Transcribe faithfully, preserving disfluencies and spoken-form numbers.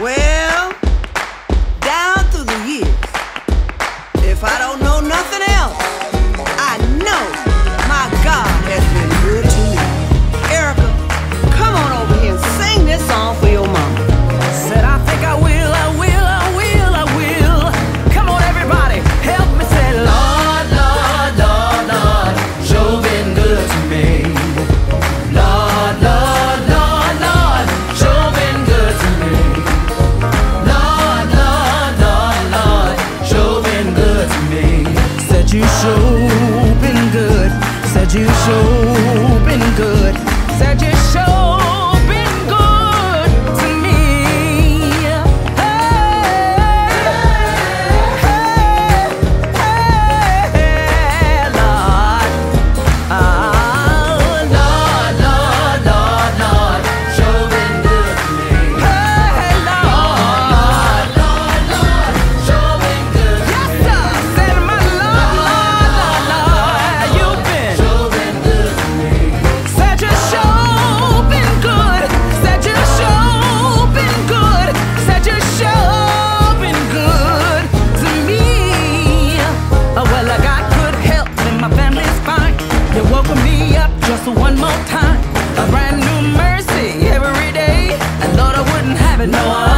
Well, down through the years, if I don't know nothing else, I know my God has been good to me. Erica, come on over here and sing this song for your mama. Said I think I will, I will, I will, I will. Come on everybody, help me say, Lord, Lord, Lord, Lord, sure been good to me. Lord, Lord, Lord, Lord, sure been good to me. Lord, Lord, Lord, Lord, sure been good to me. Said you sure been good. Said you sure been good. Said you sure been good to me. Hey, hey, hey, Lord. Ah, Lord, Lord, Lord, Lord, sure been good to me. Hey, Lord, Lord, Lord, sure been good to me. Yes, sir. Said my Lord, Lord, Lord, you've been sure been good to me. Said you sure been good. Said you sure been good. Said you sure been good to me. Oh, well, I got good health and my family's fine. You woke me up just one more time. A brand new mercy every day. And Lord, I wouldn't have it no other